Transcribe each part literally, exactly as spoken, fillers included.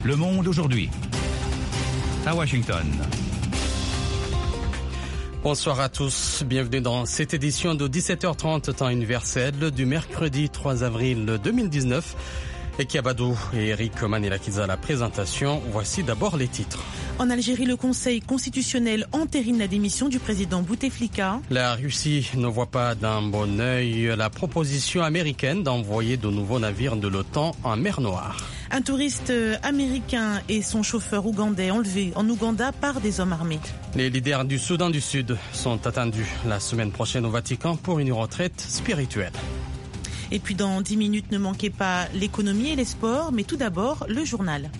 Le Monde aujourd'hui, à Washington. Bonsoir à tous, bienvenue dans cette édition de dix-sept heures trente temps universel du mercredi trois avril deux mille dix-neuf. Eki Abadou et Eric Manilakiza à la présentation. Voici d'abord les titres. En Algérie, le Conseil constitutionnel entérine la démission du président Bouteflika. La Russie ne voit pas d'un bon œil la proposition américaine d'envoyer de nouveaux navires de l'OTAN en mer Noire. Un touriste américain et son chauffeur ougandais enlevés en Ouganda par des hommes armés. Les leaders du Soudan du Sud sont attendus la semaine prochaine au Vatican pour une retraite spirituelle. Et puis dans dix minutes, ne manquez pas l'économie et les sports, mais tout d'abord, le journal.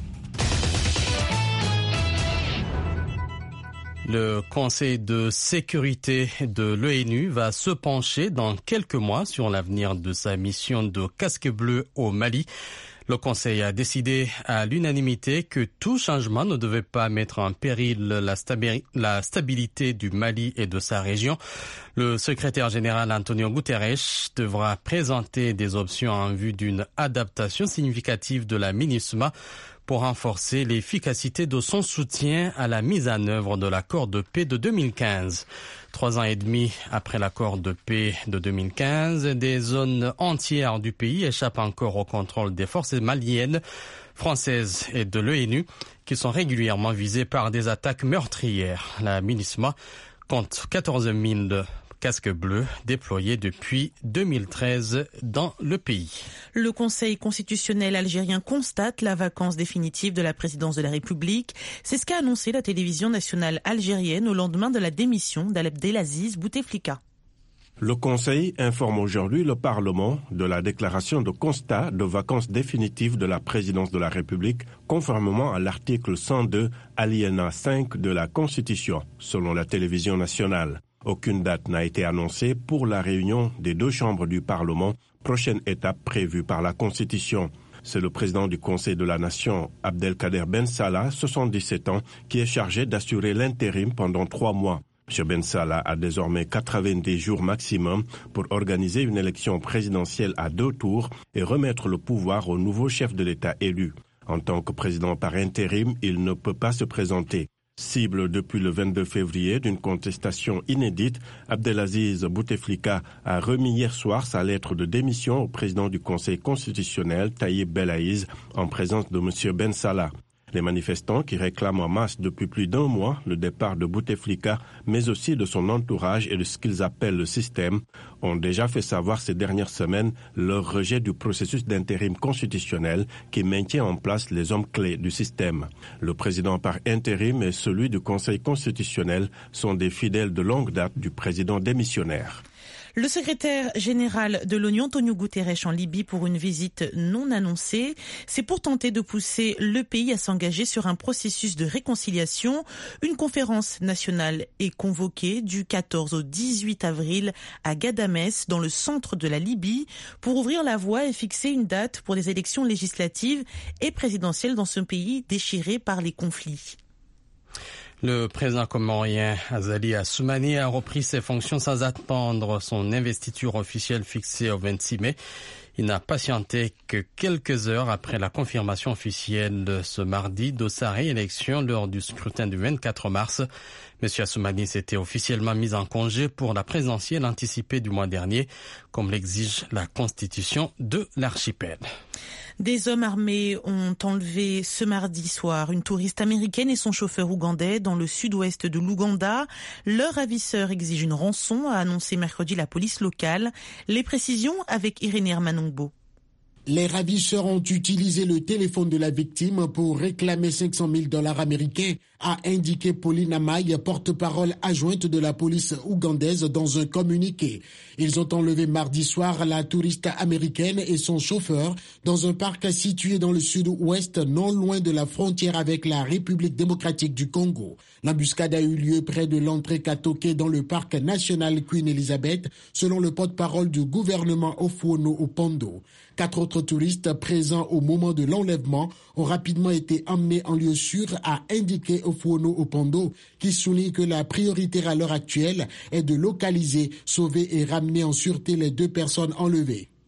Le Conseil de sécurité de l'O N U va se pencher dans quelques mois sur l'avenir de sa mission de casque bleu au Mali. Le Conseil a décidé à l'unanimité que tout changement ne devait pas mettre en péril la, stabi- la stabilité du Mali et de sa région. Le secrétaire général Antonio Guterres devra présenter des options en vue d'une adaptation significative de la MINUSMA pour renforcer l'efficacité de son soutien à la mise en œuvre de l'accord de paix de deux mille quinze. Trois ans et demi après l'accord de paix de deux mille quinze, des zones entières du pays échappent encore au contrôle des forces maliennes, françaises et de l'O N U qui sont régulièrement visées par des attaques meurtrières. La MINUSMA compte quatorze mille casques bleus déployés depuis deux mille treize dans le pays. Le Conseil constitutionnel algérien constate la vacance définitive de la présidence de la République. C'est ce qu'a annoncé la télévision nationale algérienne au lendemain de la démission d'Abdelaziz Bouteflika. Le Conseil informe aujourd'hui le Parlement de la déclaration de constat de vacance définitive de la présidence de la République conformément à l'article cent deux, alinéa cinq de la Constitution, selon la télévision nationale. Aucune date n'a été annoncée pour la réunion des deux chambres du Parlement, prochaine étape prévue par la Constitution. C'est le président du Conseil de la Nation, Abdelkader Ben Salah, soixante-dix-sept ans, qui est chargé d'assurer l'intérim pendant trois mois. M. Ben Salah a désormais quatre-vingt-dix jours maximum pour organiser une élection présidentielle à deux tours et remettre le pouvoir au nouveau chef de l'État élu. En tant que président par intérim, il ne peut pas se présenter. Cible depuis le vingt-deux février d'une contestation inédite, Abdelaziz Bouteflika a remis hier soir sa lettre de démission au président du Conseil constitutionnel, Taïeb Belaïz, en présence de M. Ben Salah. Les manifestants qui réclament en masse depuis plus d'un mois le départ de Bouteflika, mais aussi de son entourage et de ce qu'ils appellent le système, ont déjà fait savoir ces dernières semaines leur rejet du processus d'intérim constitutionnel qui maintient en place les hommes clés du système. Le président par intérim et celui du Conseil constitutionnel sont des fidèles de longue date du président démissionnaire. Le secrétaire général de l'ONU, Antonio Guterres, en Libye pour une visite non annoncée. C'est pour tenter de pousser le pays à s'engager sur un processus de réconciliation. Une conférence nationale est convoquée du quatorze au dix-huit avril à Ghadamès, dans le centre de la Libye, pour ouvrir la voie et fixer une date pour des élections législatives et présidentielles dans ce pays déchiré par les conflits. Le président comorien Azali Assoumani a repris ses fonctions sans attendre son investiture officielle fixée au vingt-six mai. Il n'a patienté que quelques heures après la confirmation officielle de ce mardi de sa réélection lors du scrutin du vingt-quatre mars. M. Assoumani s'était officiellement mis en congé pour la présidentielle anticipée du mois dernier, comme l'exige la constitution de l'archipel. Des hommes armés ont enlevé ce mardi soir une touriste américaine et son chauffeur ougandais dans le sud-ouest de l'Ouganda. Leur ravisseur exige une rançon, a annoncé mercredi la police locale. Les précisions avec Irénée Hermanongbo. Les ravisseurs ont utilisé le téléphone de la victime pour réclamer cinq cent mille dollars américains, a indiqué Pauline Amaï, porte-parole adjointe de la police ougandaise dans un communiqué. Ils ont enlevé mardi soir la touriste américaine et son chauffeur dans un parc situé dans le sud-ouest, non loin de la frontière avec la République démocratique du Congo. L'embuscade a eu lieu près de l'entrée Katoke dans le parc national Queen Elizabeth, selon le porte-parole du gouvernement Ofuono Opondo. Quatre autres touristes présents au moment de l'enlèvement ont rapidement été emmenés en lieu sûr, a indiqué Ofuono Opondo, qui souligne que la priorité à l'heure actuelle est de localiser, sauver et ramener en sûreté les deux personnes enlevées.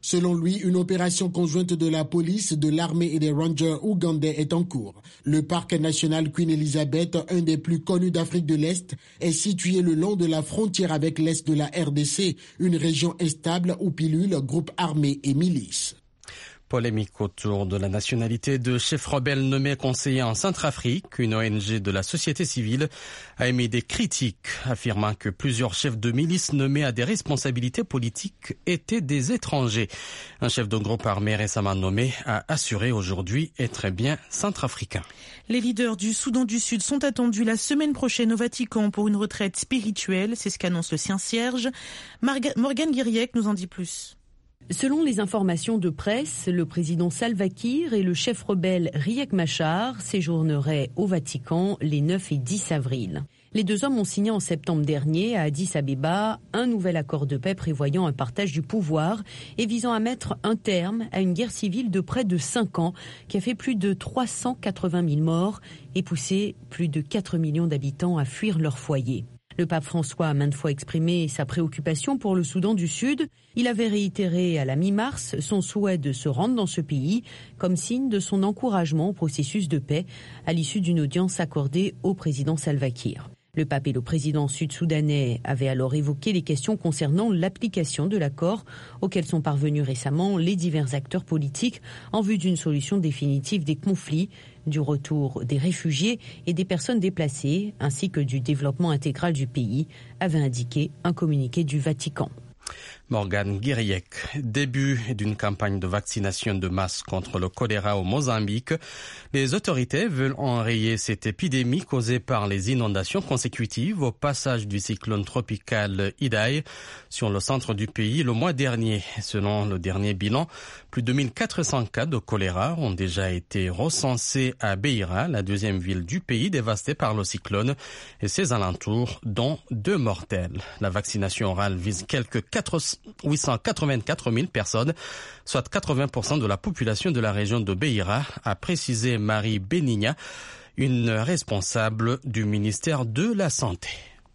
Selon lui, une opération conjointe de la police, de l'armée et des rangers ougandais est en cours. Le parc national Queen Elizabeth, un des plus connus d'Afrique de l'Est, est situé le long de la frontière avec l'Est de la R D C, une région instable où pilulent groupes armés et milices. Polémique autour de la nationalité de chefs rebelles nommés conseillers en Centrafrique. Une O N G de la société civile a émis des critiques, affirmant que plusieurs chefs de milices nommés à des responsabilités politiques étaient des étrangers. Un chef de groupe armé récemment nommé a assuré aujourd'hui être bien centrafricain. Les leaders du Soudan du Sud sont attendus la semaine prochaine au Vatican pour une retraite spirituelle. C'est ce qu'annonce le Saint-Cierge. Marga- Morgane Guiriec nous en dit plus. Selon les informations de presse, le président Salva Kiir et le chef rebelle Riek Machar séjourneraient au Vatican les neuf et dix avril. Les deux hommes ont signé en septembre dernier à Addis Abeba un nouvel accord de paix prévoyant un partage du pouvoir et visant à mettre un terme à une guerre civile de près de cinq ans qui a fait plus de trois cent quatre-vingt mille morts et poussé plus de quatre millions d'habitants à fuir leur foyer. Le pape François a maintes fois exprimé sa préoccupation pour le Soudan du Sud. Il avait réitéré à la mi-mars son souhait de se rendre dans ce pays comme signe de son encouragement au processus de paix à l'issue d'une audience accordée au président Salva Kiir. Le pape et le président sud-soudanais avaient alors évoqué les questions concernant l'application de l'accord auquel sont parvenus récemment les divers acteurs politiques en vue d'une solution définitive des conflits, du retour des réfugiés et des personnes déplacées, ainsi que du développement intégral du pays, avait indiqué un communiqué du Vatican. Morgane Guiriec. Début d'une campagne de vaccination de masse contre le choléra au Mozambique. Les autorités veulent enrayer cette épidémie causée par les inondations consécutives au passage du cyclone tropical Idai sur le centre du pays le mois dernier. Selon le dernier bilan, plus de mille quatre cents cas de choléra ont déjà été recensés à Beira, la deuxième ville du pays dévastée par le cyclone et ses alentours, dont deux mortels. La vaccination orale vise quelques huit cent quatre-vingt-quatre mille personnes, soit quatre-vingts pour cent de la population de la région de Beira, a précisé Marie Benigna, une responsable du ministère de la Santé.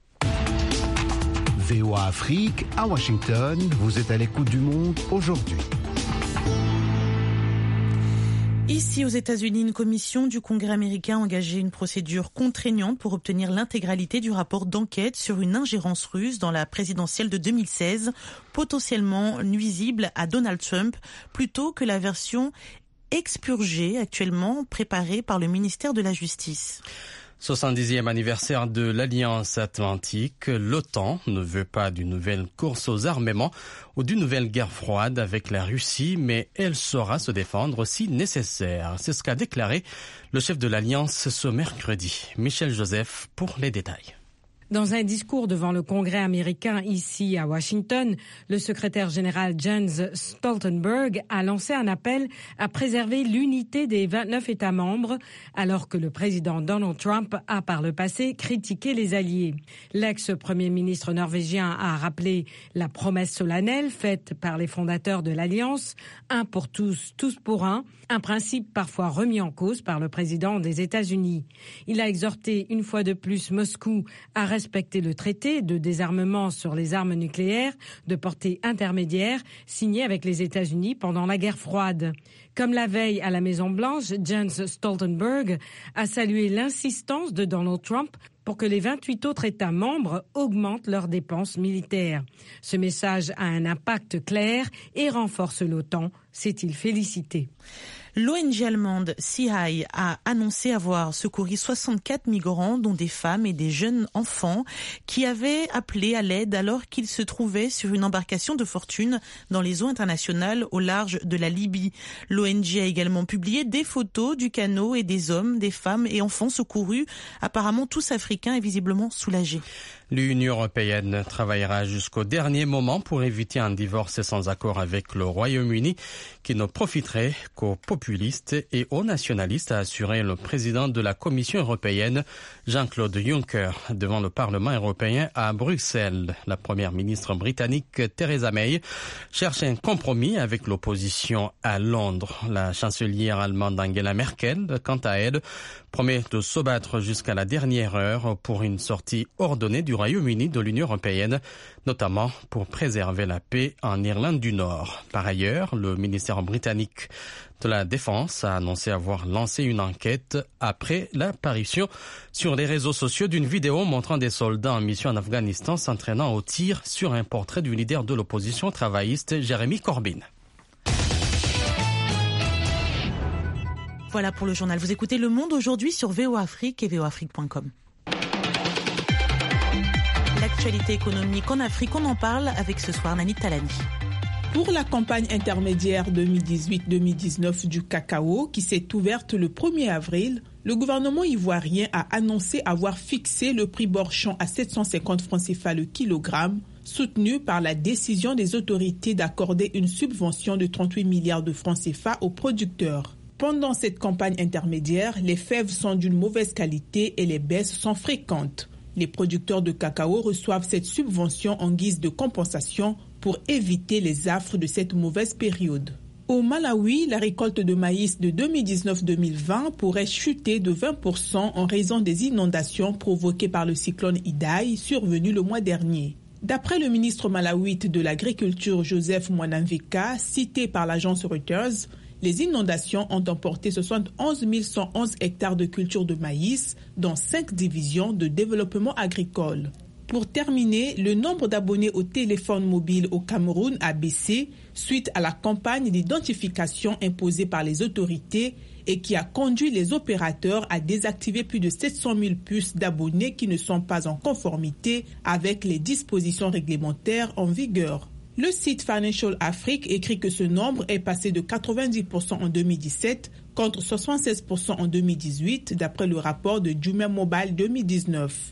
V O A Afrique, à Washington, vous êtes à l'écoute du monde aujourd'hui. Ici, aux États-Unis, une commission du Congrès américain a engagé une procédure contraignante pour obtenir l'intégralité du rapport d'enquête sur une ingérence russe dans la présidentielle de deux mille seize, potentiellement nuisible à Donald Trump, plutôt que la version expurgée actuellement préparée par le ministère de la Justice. soixante-dixième anniversaire de l'Alliance Atlantique, l'OTAN ne veut pas d'une nouvelle course aux armements ou d'une nouvelle guerre froide avec la Russie, mais elle saura se défendre si nécessaire. C'est ce qu'a déclaré le chef de l'Alliance ce mercredi. Michel Joseph pour les détails. Dans un discours devant le Congrès américain ici à Washington, le secrétaire général Jens Stoltenberg a lancé un appel à préserver l'unité des vingt-neuf États membres, alors que le président Donald Trump a par le passé critiqué les alliés. L'ex-premier ministre norvégien a rappelé la promesse solennelle faite par les fondateurs de l'Alliance, un pour tous, tous pour un, un principe parfois remis en cause par le président des États-Unis. Il a exhorté une fois de plus Moscou à respecter le traité de désarmement sur les armes nucléaires de portée intermédiaire signé avec les États-Unis pendant la guerre froide. Comme la veille à la Maison-Blanche, Jens Stoltenberg a salué l'insistance de Donald Trump pour que les vingt-huit autres États membres augmentent leurs dépenses militaires. Ce message a un impact clair et renforce l'OTAN, s'est-il félicité. L'O N G allemande C I a annoncé avoir secouru soixante-quatre migrants, dont des femmes et des jeunes enfants, qui avaient appelé à l'aide alors qu'ils se trouvaient sur une embarcation de fortune dans les eaux internationales au large de la Libye. L'O N G a également publié des photos du canot et des hommes, des femmes et enfants secourus, apparemment tous africains et visiblement soulagés. L'Union européenne travaillera jusqu'au dernier moment pour éviter un divorce sans accord avec le Royaume-Uni qui ne profiterait qu'aux populations populistes et aux nationalistes, a assuré le président de la Commission européenne, Jean-Claude Juncker, devant le Parlement européen à Bruxelles. La première ministre britannique, Theresa May, cherche un compromis avec l'opposition à Londres. La chancelière allemande Angela Merkel, quant à elle, promet de se battre jusqu'à la dernière heure pour une sortie ordonnée du Royaume-Uni de l'Union européenne, notamment pour préserver la paix en Irlande du Nord. Par ailleurs, le ministère britannique de la Défense a annoncé avoir lancé une enquête après l'apparition sur les réseaux sociaux d'une vidéo montrant des soldats en mission en Afghanistan s'entraînant au tir sur un portrait du leader de l'opposition travailliste, Jeremy Corbyn. Voilà pour le journal. Vous écoutez Le Monde aujourd'hui sur V O Afrique et v o afrique point com. L'actualité économique en Afrique, on en parle avec ce soir Nani Talani. Pour la campagne intermédiaire deux mille dix-huit deux mille dix-neuf du cacao qui s'est ouverte le premier avril, le gouvernement ivoirien a annoncé avoir fixé le prix Borchon à sept cent cinquante francs C F A le kilogramme, soutenu par la décision des autorités d'accorder une subvention de trente-huit milliards de francs C F A aux producteurs. Pendant cette campagne intermédiaire, les fèves sont d'une mauvaise qualité et les baisses sont fréquentes. Les producteurs de cacao reçoivent cette subvention en guise de compensation pour éviter les affres de cette mauvaise période. Au Malawi, la récolte de maïs de deux mille dix-neuf deux mille vingt pourrait chuter de vingt pour cent en raison des inondations provoquées par le cyclone Idai survenu le mois dernier. D'après le ministre malawite de l'Agriculture Joseph Mwanamvika, cité par l'agence Reuters, les inondations ont emporté soixante et onze mille cent onze hectares de culture de maïs dans cinq divisions de développement agricole. Pour terminer, le nombre d'abonnés au téléphone mobile au Cameroun a baissé suite à la campagne d'identification imposée par les autorités et qui a conduit les opérateurs à désactiver plus de sept cent mille puces d'abonnés qui ne sont pas en conformité avec les dispositions réglementaires en vigueur. Le site Financial Afrique écrit que ce nombre est passé de quatre-vingt-dix pour cent en deux mille dix-sept contre soixante-seize pour cent en deux mille dix-huit, d'après le rapport de Jumia Mobile deux mille dix-neuf.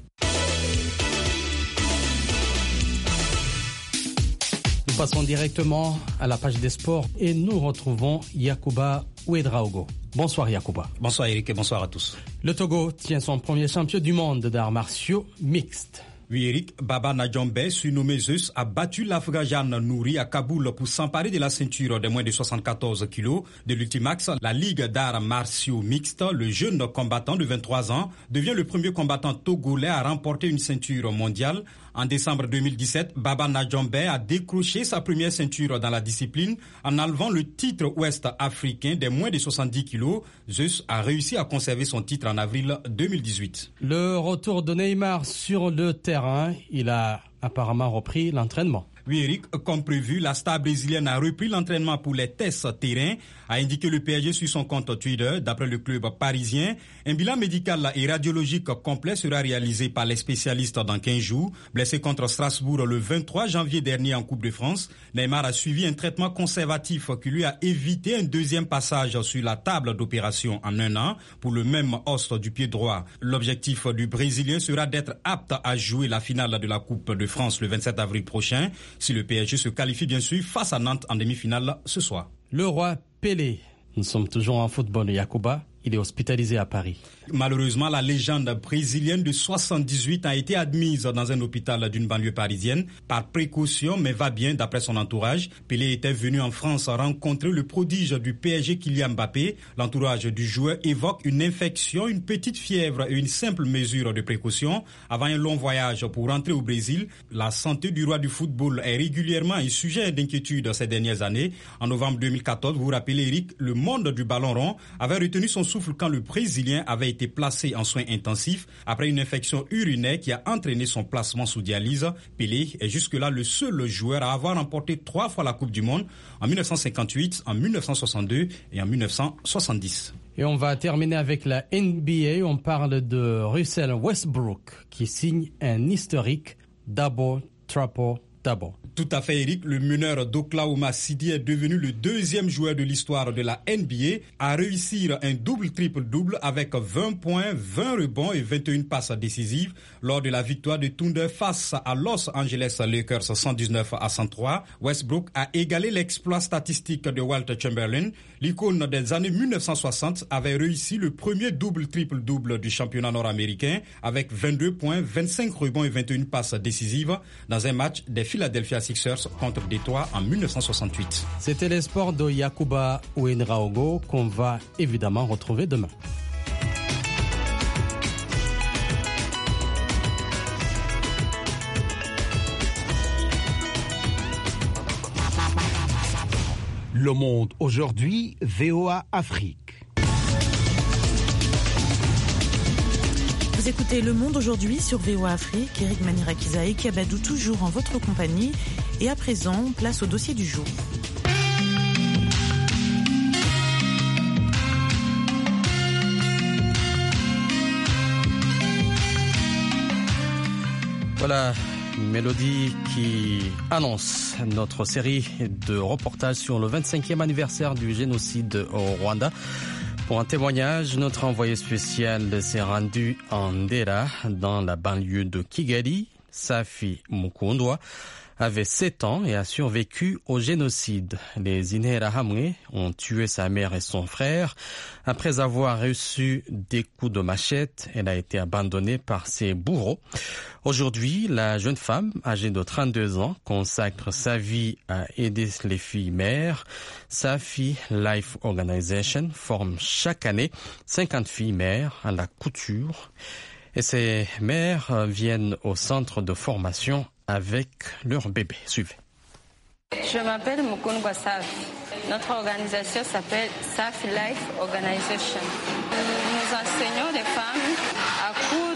Nous passons directement à la page des sports et nous retrouvons Yacouba Ouedraogo. Bonsoir Yacouba. Bonsoir Eric et bonsoir à tous. Le Togo tient son premier champion du monde d'arts martiaux mixtes. Oui, Eric, Baba Nadjombe, surnommé Zeus, a battu l'Afghajan Nouri à Kaboul pour s'emparer de la ceinture de moins de soixante-quatorze kilos de l'Ultimax, la Ligue d'arts martiaux mixtes. Le jeune combattant de vingt-trois ans devient le premier combattant togolais à remporter une ceinture mondiale. En décembre deux mille dix-sept, Baba Nadjombe a décroché sa première ceinture dans la discipline en enlevant le titre ouest-africain des moins de soixante-dix kilos. Zeus a réussi à conserver son titre en avril deux mille dix-huit. Le retour de Neymar sur le terrain, il a apparemment repris l'entraînement. Oui, Eric, comme prévu, la star brésilienne a repris l'entraînement pour les tests terrain, a indiqué le P S G sur son compte Twitter. D'après le club parisien, un bilan médical et radiologique complet sera réalisé par les spécialistes dans quinze jours. Blessé contre Strasbourg le vingt-trois janvier dernier en Coupe de France, Neymar a suivi un traitement conservatif qui lui a évité un deuxième passage sur la table d'opération en un an pour le même os du pied droit. L'objectif du Brésilien sera d'être apte à jouer la finale de la Coupe de France le vingt-sept avril prochain. Si le P S G se qualifie bien sûr face à Nantes en demi-finale ce soir. Le roi Pelé, nous sommes toujours en football, Yacouba. Il est hospitalisé à Paris. Malheureusement, la légende brésilienne de soixante-dix-huit a été admise dans un hôpital d'une banlieue parisienne par précaution, mais va bien d'après son entourage. Pelé était venu en France rencontrer le prodige du P S G Kylian Mbappé. L'entourage du joueur évoque une infection, une petite fièvre et une simple mesure de précaution avant un long voyage pour rentrer au Brésil. La santé du roi du football est régulièrement un sujet d'inquiétude ces dernières années. En novembre deux mille quatorze, vous vous rappelez Eric, le monde du ballon rond avait retenu son souffle quand le Brésilien avait été placé en soins intensifs après une infection urinaire qui a entraîné son placement sous dialyse. Pelé est jusque-là le seul joueur à avoir remporté trois fois la Coupe du Monde, en mille neuf cent cinquante-huit, en mille neuf cent soixante-deux et en mille neuf cent soixante-dix. Et on va terminer avec la N B A. On parle de Russell Westbrook qui signe un historique double, triple, D'abord. Tout à fait, Eric. Le meneur d'Oklahoma City est devenu le deuxième joueur de l'histoire de la N B A à réussir un double-triple-double avec vingt points, vingt rebonds et vingt et une passes décisives lors de la victoire de Thunder face à Los Angeles Lakers cent dix-neuf à cent trois. Westbrook a égalé l'exploit statistique de Walter Chamberlain. L'icône des années mille neuf cent soixante avait réussi le premier double-triple-double du championnat nord-américain avec vingt-deux points, vingt-cinq rebonds et vingt et une passes décisives dans un match des Philadelphia Sixers contre Détroit en mille neuf cent soixante-huit. C'était les sports de Yakuba Ouedraogo qu'on va évidemment retrouver demain. Le Monde aujourd'hui, V O A Afrique. Vous écoutez Le Monde aujourd'hui sur V O A Afrique. Eric Manirakiza et Kiabadou toujours en votre compagnie. Et à présent, place au dossier du jour. Voilà, une mélodie qui annonce notre série de reportages sur le vingt-cinquième anniversaire du génocide au Rwanda. Pour un témoignage, notre envoyé spécial s'est rendu en Ndera, dans la banlieue de Kigali. Safi Mukundwa avait sept ans et a survécu au génocide. Les Interahamwe ont tué sa mère et son frère. Après avoir reçu des coups de machette, elle a été abandonnée par ses bourreaux. Aujourd'hui, la jeune femme, âgée de trente-deux ans, consacre sa vie à aider les filles mères. Safi Life Organization forme chaque année cinquante filles mères à la couture. Et ces mères viennent au centre de formation avec leur bébé. Suivez. Je m'appelle Mukundwa Safi. Notre organisation s'appelle Safi Life Organization. Nous enseignons les femmes à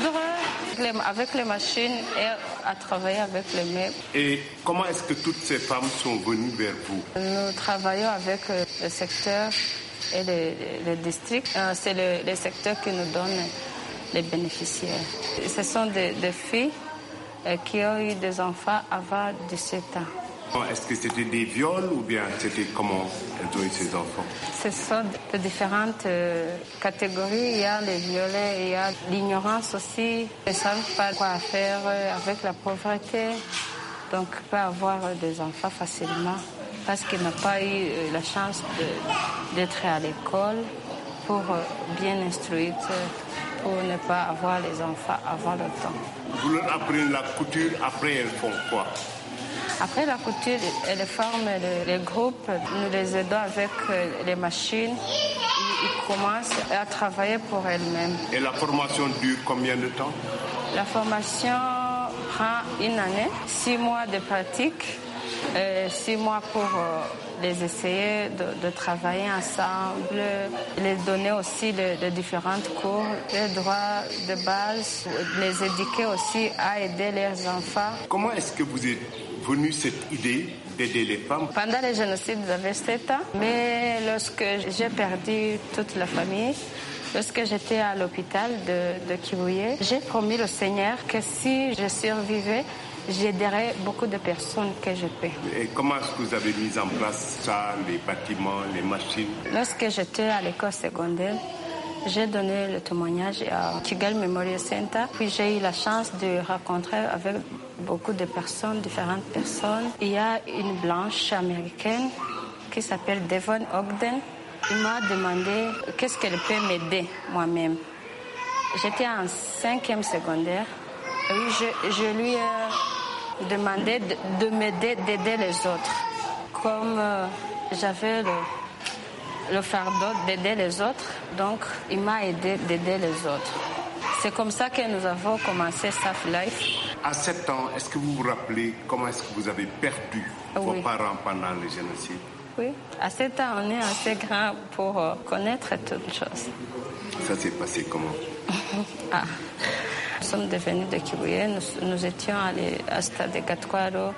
coudre avec les machines et à travailler avec les meubles. Et comment est-ce que toutes ces femmes sont venues vers vous? Nous travaillons avec le secteur et les, les districts. C'est le, les secteurs qui nous donnent les bénéficiaires. Ce sont des, des filles qui ont eu des enfants avant dix-sept ans. Est-ce que c'était des viols ou bien c'était comment elles ont eu ces enfants? Ce sont de différentes euh, catégories. Il y a les violets, il y a l'ignorance aussi. Ils ne savent pas quoi faire avec la pauvreté. Donc, ils peuvent avoir des enfants facilement parce qu'ils n'ont pas eu la chance de, d'être à l'école pour bien instruire, pour ne pas avoir les enfants avant le temps. Vous leur apprenez la couture, après elles font quoi? Après la couture, elles forment les, les groupes, nous les aidons avec les machines. Ils, ils commencent à travailler pour elles-mêmes. Et la formation dure combien de temps? La formation prend une année, six mois de pratique, euh, six mois pour euh, les essayer de, de travailler ensemble, les donner aussi de, de différents cours, les droits de base, les éduquer aussi à aider leurs enfants. Comment est-ce que vous êtes venue cette idée d'aider les femmes? Pendant le génocide, j'avais sept ans, mais lorsque j'ai perdu toute la famille, lorsque j'étais à l'hôpital de, de Kibuye, j'ai promis au Seigneur que si je survivais, j'aiderai beaucoup de personnes que je peux. Et comment est-ce que vous avez mis en place ça, les bâtiments, les machines? Lorsque j'étais à l'école secondaire, j'ai donné le témoignage à Kigali Memorial Center. Puis j'ai eu la chance de rencontrer avec beaucoup de personnes, différentes personnes. Il y a une blanche américaine qui s'appelle Devon Ogden. Il m'a demandé qu'est-ce qu'elle peut m'aider moi-même. J'étais en cinquième secondaire. Oui, je, je lui ai demandé de, de m'aider, d'aider les autres. Comme euh, j'avais le, le fardeau d'aider les autres, donc il m'a aidé d'aider les autres. C'est comme ça que nous avons commencé Safi Life. À sept ans, est-ce que vous vous rappelez comment est-ce que vous avez perdu oui. vos parents pendant le génocide? Oui, à sept ans, on est assez grand pour euh, connaître toutes choses. Ça s'est passé comment? ah. Nous sommes devenus de Kibuye, nous, nous étions allés à Stade de Gatkwaro.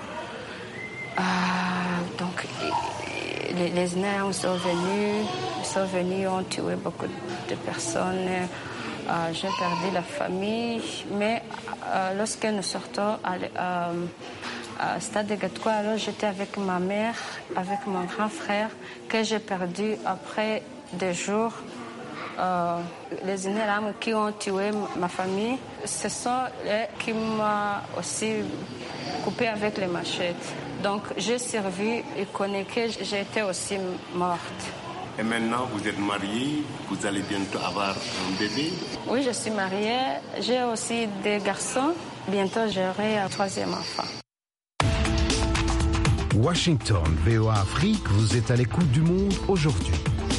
Ah, donc, les, les Nains sont venus, ils sont venus, ont tué beaucoup de personnes. Ah, j'ai perdu la famille, mais ah, lorsque nous sortons à, à, à Stade de Gatoué. Alors j'étais avec ma mère, avec mon grand frère, que j'ai perdu après des jours. Euh, les Inérams qui ont tué ma famille, ce sont eux qui m'ont aussi coupé avec les machettes. Donc j'ai survécu et connais que j'étais aussi morte. Et maintenant, vous êtes mariée, vous allez bientôt avoir un bébé? Oui, je suis mariée, j'ai aussi des garçons. Bientôt, j'aurai un troisième enfant. Washington, V O A Afrique, vous êtes à l'écoute du monde aujourd'hui.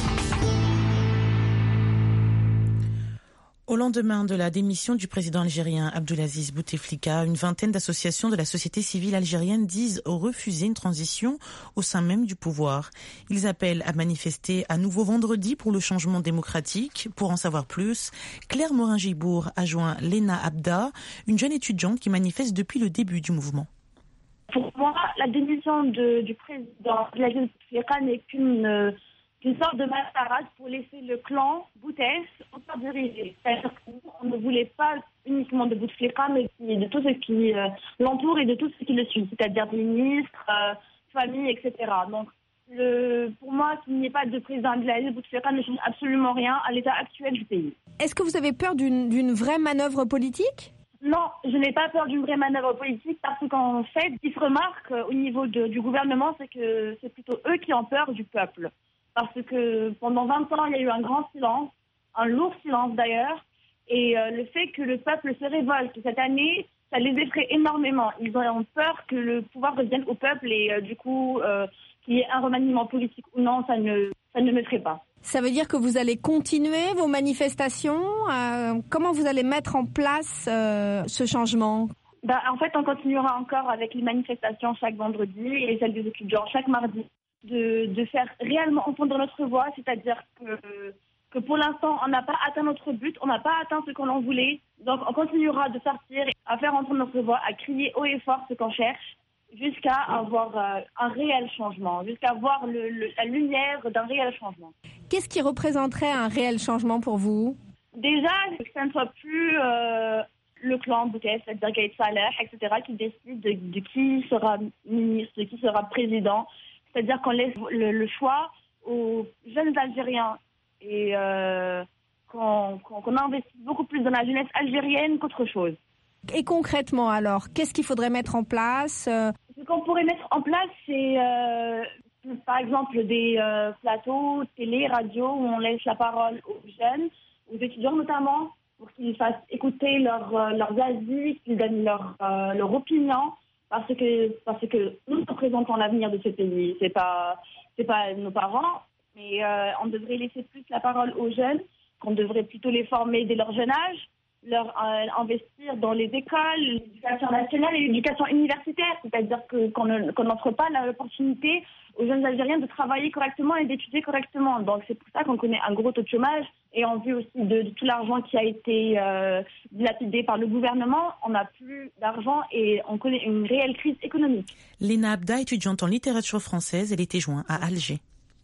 Au lendemain de la démission du président algérien Abdelaziz Bouteflika, une vingtaine d'associations de la société civile algérienne disent refuser une transition au sein même du pouvoir. Ils appellent à manifester à nouveau vendredi pour le changement démocratique. Pour en savoir plus, Claire Morin-Gibour a joint Lena Abda, une jeune étudiante qui manifeste depuis le début du mouvement. Pour moi, la démission de, du président Abdelaziz Bouteflika n'est qu'une... Euh, une sorte de mascarade pour laisser le clan Boutef autodiriger. C'est-à-dire qu'on ne voulait pas uniquement de Bouteflika, mais de tout ce qui euh, l'entoure et de tout ce qui le suit, c'est-à-dire des ministres, euh, famille, et cetera. Donc, le, pour moi, qu'il n'y ait pas de président Abdelaziz Bouteflika ne change absolument rien à l'état actuel du pays. Est-ce que vous avez peur d'une, d'une vraie manœuvre politique ? Non, je n'ai pas peur d'une vraie manœuvre politique parce qu'en fait, ce qui se remarque au niveau de, du gouvernement, c'est que c'est plutôt eux qui ont peur du peuple. Parce que pendant vingt ans, il y a eu un grand silence, un lourd silence d'ailleurs, et euh, le fait que le peuple se révolte cette année, ça les effraie énormément. Ils ont peur que le pouvoir revienne au peuple et euh, du coup, euh, qu'il y ait un remaniement politique ou non, ça ne, ça ne me ferait pas. Ça veut dire que vous allez continuer vos manifestations euh, Comment vous allez mettre en place euh, ce changement ? Ben, en fait, on continuera encore avec les manifestations chaque vendredi et celles des étudiants chaque mardi. De, de faire réellement entendre notre voix, c'est-à-dire que, que pour l'instant, on n'a pas atteint notre but, on n'a pas atteint ce qu'on en voulait. Donc, on continuera de sortir, à faire entendre notre voix, à crier haut et fort ce qu'on cherche, jusqu'à avoir euh, un réel changement, jusqu'à voir le, le, la lumière d'un réel changement. Qu'est-ce qui représenterait un réel changement pour vous ? Déjà, que ça ne soit plus euh, le clan Boutef, c'est-à-dire Gaïd Saleh, et cetera, qui décide de, de qui sera ministre, de qui sera président. C'est-à-dire qu'on laisse le, le choix aux jeunes Algériens et euh, qu'on, qu'on, qu'on investit beaucoup plus dans la jeunesse algérienne qu'autre chose. Et concrètement alors, qu'est-ce qu'il faudrait mettre en place ? Ce qu'on pourrait mettre en place, c'est euh, par exemple des euh, plateaux télé, radio, où on laisse la parole aux jeunes, aux étudiants notamment, pour qu'ils fassent écouter leur, euh, leurs avis, qu'ils donnent leur, euh, leur opinion. Parce que, parce que nous représentons l'avenir de ce pays. C'est pas, c'est pas nos parents, mais euh, on devrait laisser plus la parole aux jeunes, qu'on devrait plutôt les former dès leur jeune âge, leur euh, investir dans les écoles, l'éducation nationale et l'éducation universitaire. C'est-à-dire que, qu'on ne, qu'on n'offre pas l'opportunité aux jeunes Algériens de travailler correctement et d'étudier correctement. Donc c'est pour ça qu'on connaît un gros taux de chômage et en vue aussi de, de tout l'argent qui a été euh, dilapidé par le gouvernement, on n'a plus d'argent et on connaît une réelle crise économique. Lena Abda, étudiante en littérature française, elle était jointe à Alger.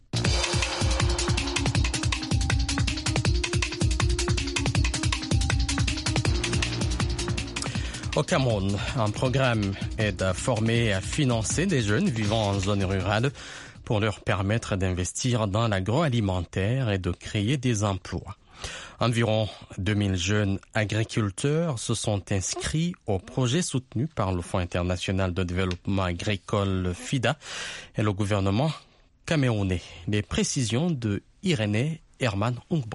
Au Cameroun, un programme aide à former et à financer des jeunes vivant en zone rurale pour leur permettre d'investir dans l'agroalimentaire et de créer des emplois. Environ deux mille jeunes agriculteurs se sont inscrits au projet soutenu par le Fonds international de développement agricole FIDA et le gouvernement camerounais. Les précisions de Irénée Herman Ungbo.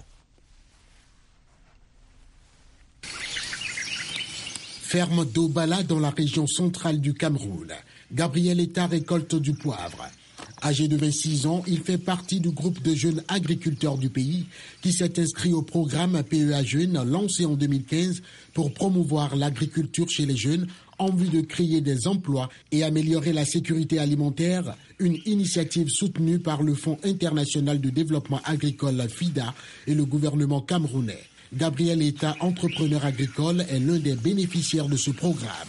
Ferme d'Obala dans la région centrale du Cameroun. Gabriel Eta récolte du poivre. Âgé de vingt-six ans, il fait partie du groupe de jeunes agriculteurs du pays qui s'est inscrit au programme P E A Jeunes lancé en deux mille quinze pour promouvoir l'agriculture chez les jeunes en vue de créer des emplois et améliorer la sécurité alimentaire, une initiative soutenue par le Fonds international de développement agricole FIDA et le gouvernement camerounais. Gabriel Eta, entrepreneur agricole, est l'un des bénéficiaires de ce programme.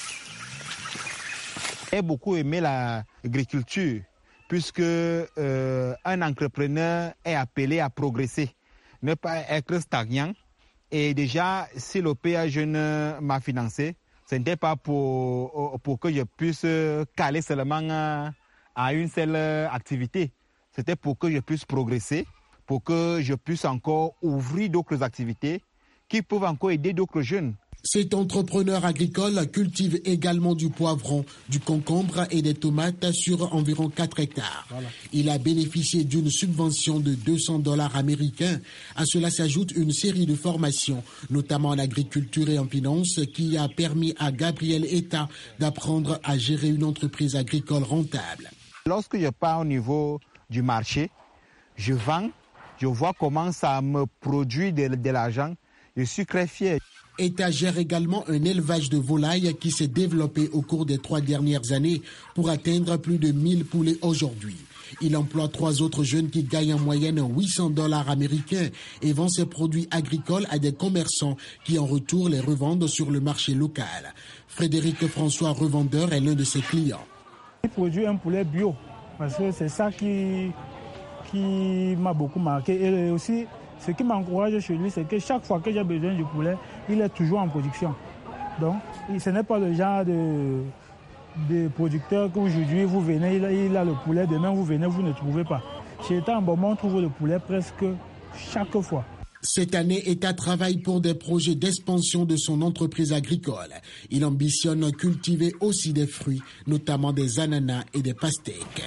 J'ai beaucoup aimé l'agriculture puisque euh, un entrepreneur est appelé à progresser, ne pas être stagnant. Et déjà, si le P A Jeune m'a financé, Ce n'était pas pour, pour que je puisse caler seulement à une seule activité. C'était pour que je puisse progresser, pour que je puisse encore ouvrir d'autres activités qui peuvent encore aider d'autres jeunes. Cet entrepreneur agricole cultive également du poivron, du concombre et des tomates sur environ quatre hectares. Voilà. Il a bénéficié d'une subvention de deux cents dollars américains. À cela s'ajoute une série de formations, notamment en agriculture et en finance, qui a permis à Gabriel Eta d'apprendre à gérer une entreprise agricole rentable. Lorsque je pars au niveau du marché, je vends, je vois comment ça me produit de, de l'argent. Je suis très fier. Eta gère également un élevage de volailles qui s'est développé au cours des trois dernières années pour atteindre plus de mille poulets aujourd'hui. Il emploie trois autres jeunes qui gagnent en moyenne huit cents dollars américains et vend ses produits agricoles à des commerçants qui en retour les revendent sur le marché local. Frédéric François, revendeur, est l'un de ses clients. Il produit un poulet bio parce que c'est ça qui, qui m'a beaucoup marqué et aussi ce qui m'encourage chez lui, c'est que chaque fois que j'ai besoin du poulet, il est toujours en production. Donc, ce n'est pas le genre de, de producteur qu'aujourd'hui, vous venez, il a, il a le poulet, demain vous venez, vous ne trouvez pas. Chez Eta en Beaumont, on trouve le poulet presque chaque fois. Cette année, Eta travaille pour des projets d'expansion de son entreprise agricole. Il ambitionne cultiver aussi des fruits, notamment des ananas et des pastèques.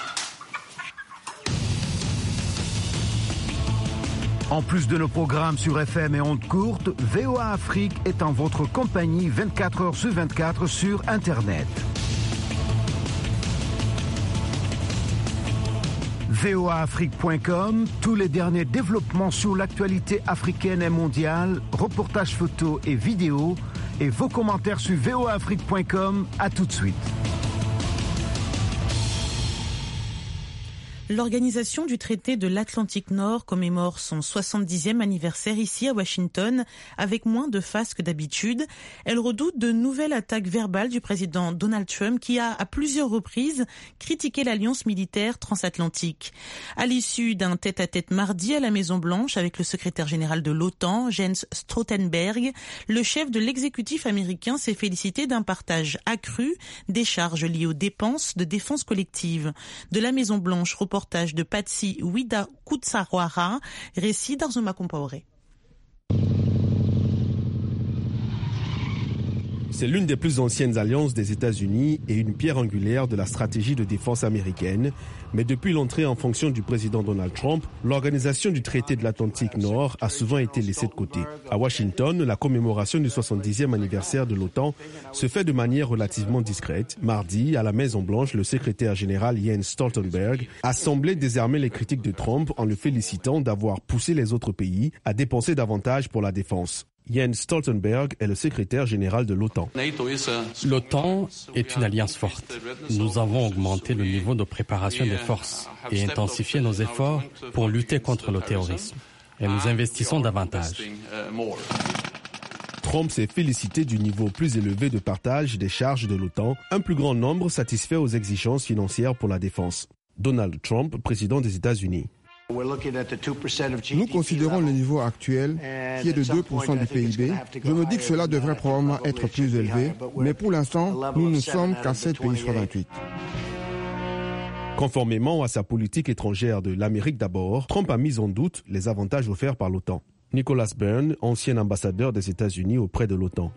En plus de nos programmes sur F M et ondes courtes, V O A Afrique est en votre compagnie vingt-quatre heures sur vingt-quatre sur Internet. V O A Afrique point com, tous les derniers développements sur l'actualité africaine et mondiale, reportages photos et vidéos, et vos commentaires sur V O A Afrique point com. À tout de suite. L'Organisation du traité de l'Atlantique Nord commémore son soixante-dixième anniversaire ici à Washington avec moins de faces que d'habitude. Elle redoute de nouvelles attaques verbales du président Donald Trump qui a à plusieurs reprises critiqué l'alliance militaire transatlantique. À l'issue d'un tête-à-tête mardi à la Maison-Blanche avec le secrétaire général de l'OTAN, Jens Stoltenberg, le chef de l'exécutif américain s'est félicité d'un partage accru des charges liées aux dépenses de défense collective. De la Maison-Blanche, reportage de Patsy Wida Kutsarwara, récit d'Arzoma Compaoré. C'est l'une des plus anciennes alliances des États-Unis et une pierre angulaire de la stratégie de défense américaine. Mais depuis l'entrée en fonction du président Donald Trump, l'organisation du traité de l'Atlantique Nord a souvent été laissée de côté. À Washington, la commémoration du soixante-dixième anniversaire de l'OTAN se fait de manière relativement discrète. Mardi, à la Maison-Blanche, le secrétaire général Jens Stoltenberg a semblé désarmer les critiques de Trump en le félicitant d'avoir poussé les autres pays à dépenser davantage pour la défense. Jens Stoltenberg est le secrétaire général de l'OTAN. L'OTAN est une alliance forte. Nous avons augmenté le niveau de préparation des forces et intensifié nos efforts pour lutter contre le terrorisme. Et nous investissons davantage. Trump s'est félicité du niveau plus élevé de partage des charges de l'OTAN, un plus grand nombre satisfait aux exigences financières pour la défense. Donald Trump, président des États-Unis. Nous considérons le niveau actuel, qui est de deux pour cent du P I B. Je me dis que cela devrait probablement être plus élevé, mais pour l'instant, nous ne sommes qu'à sept pays sur vingt-huit. Conformément à sa politique étrangère de l'Amérique d'abord, Trump a mis en doute les avantages offerts par l'OTAN. Nicholas Byrne, ancien ambassadeur des États-Unis auprès de l'OTAN.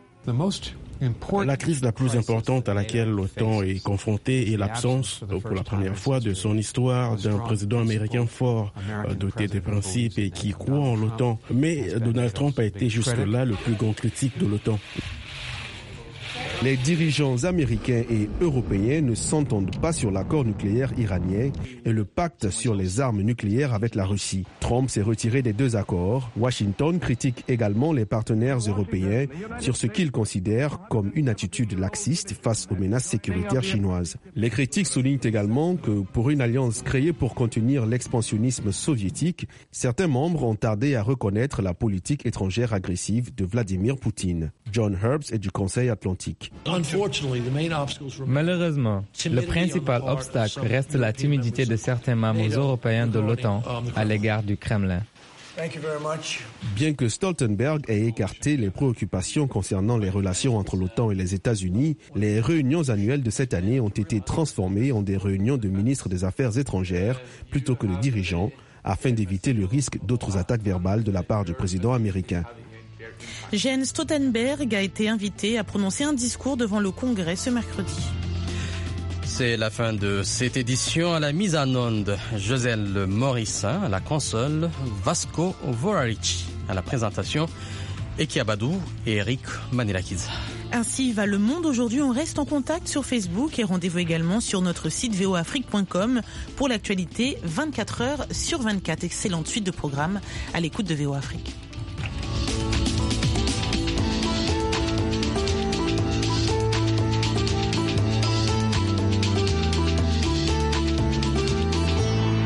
La crise la plus importante à laquelle l'OTAN est confrontée est l'absence, pour la première fois de son histoire, d'un président américain fort, doté de principes et qui croit en l'OTAN. Mais Donald Trump a été jusque-là le plus grand critique de l'OTAN. Les dirigeants américains et européens ne s'entendent pas sur l'accord nucléaire iranien et le pacte sur les armes nucléaires avec la Russie. Trump s'est retiré des deux accords. Washington critique également les partenaires européens sur ce qu'il considère comme une attitude laxiste face aux menaces sécuritaires chinoises. Les critiques soulignent également que pour une alliance créée pour contenir l'expansionnisme soviétique, certains membres ont tardé à reconnaître la politique étrangère agressive de Vladimir Poutine. John Herbst est du Conseil Atlantique. Malheureusement, le principal obstacle reste la timidité de certains membres européens de l'OTAN à l'égard du Kremlin. Bien que Stoltenberg ait écarté les préoccupations concernant les relations entre l'OTAN et les États-Unis, les réunions annuelles de cette année ont été transformées en des réunions de ministres des Affaires étrangères plutôt que de dirigeants, afin d'éviter le risque d'autres attaques verbales de la part du président américain. Jens Stoltenberg a été invité à prononcer un discours devant le Congrès ce mercredi. C'est la fin de cette édition. À la mise en onde, Joselle Morissin, à la console, Vasco Vorarici, à la présentation, Eki Abadou et Eric Manilakiza. Ainsi va le monde aujourd'hui. On reste en contact sur Facebook et rendez-vous également sur notre site v o afrique point com pour l'actualité vingt-quatre heures sur vingt-quatre. Excellente suite de programmes à l'écoute de V O Afrique.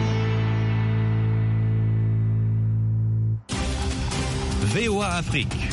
V O A Afrique.